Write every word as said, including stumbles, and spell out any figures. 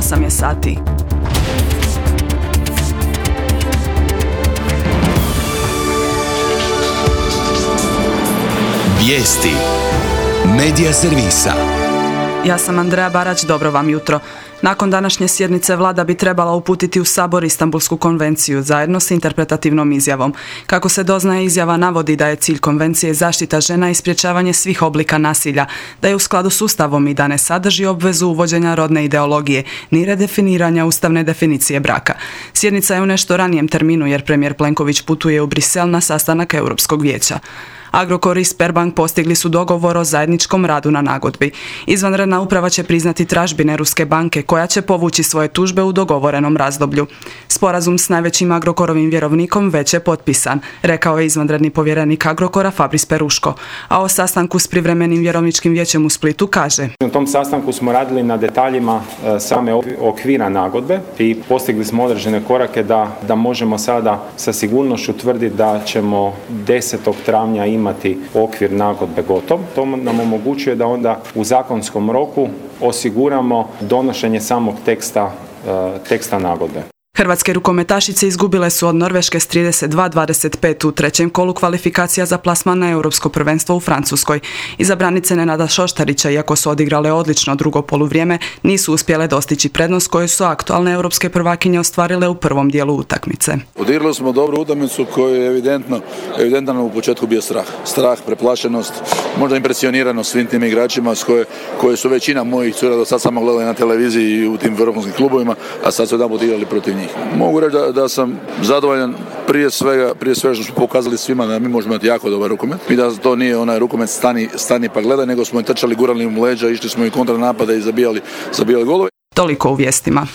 osam je sati. Vijesti Medija servisa. Ja sam Andreja Barać, dobro vam jutro. Nakon današnje sjednice vlada bi trebala uputiti u Sabor Istanbulsku konvenciju zajedno s interpretativnom izjavom. Kako se doznaje, izjava navodi da je cilj konvencije zaštita žena i sprječavanje svih oblika nasilja, da je u skladu s Ustavom i da ne sadrži obvezu uvođenja rodne ideologije ni redefiniranja ustavne definicije braka. Sjednica je u nešto ranijem terminu jer premijer Plenković putuje u Brisel na sastanak Europskog vijeća. Agrokor i Sberbank postigli su dogovor o zajedničkom radu na nagodbi. Izvanredna uprava će priznati tražbine Ruske banke koja će povući svoje tužbe u dogovorenom razdoblju. Sporazum s najvećim Agrokorovim vjerovnikom već je potpisan, rekao je izvanredni povjerenik Agrokora Fabris Peruško, a o sastanku s privremenim vjerovničkim vijećem u Splitu kaže: Na tom sastanku smo radili na detaljima same okvira nagodbe i postigli smo određene korake da, da možemo sada sa sigurnošću tvrditi da ćemo desetog travnja imati imati okvir nagodbe gotov. To nam omogućuje da onda u zakonskom roku osiguramo donošenje samog teksta, teksta nagodbe. Hrvatske rukometašice izgubile su od Norveške s trideset dva dvadeset pet u trećem kolu kvalifikacija za plasman na Europsko prvenstvo u Francuskoj. Izabranice Nenada Šoštarića, iako su odigrale odlično drugo poluvrijeme, nisu uspjele dostići prednost koju su aktualne europske prvakinje ostvarile u prvom dijelu utakmice. Odigrali smo dobru utakmicu koju je evidentno, evidentno u početku bio strah. Strah, preplašenost, možda impresioniranost svim tim igračima s koje, koje su većina mojih cura do sad samo gledali na televiziji i u tim vrhunskim klubovima, a sad su jedan igrali protiv njih. Mogu reći da, da sam zadovoljan prije svega, prije svega što smo pokazali svima da mi možemo imati jako dobar rukomet i da to nije onaj rukomet stani, stani pa gledaj, nego smo i trčali, gurali im leđa, išli smo i kontranapade i zabijali, zabijali golove. Toliko u vijestima.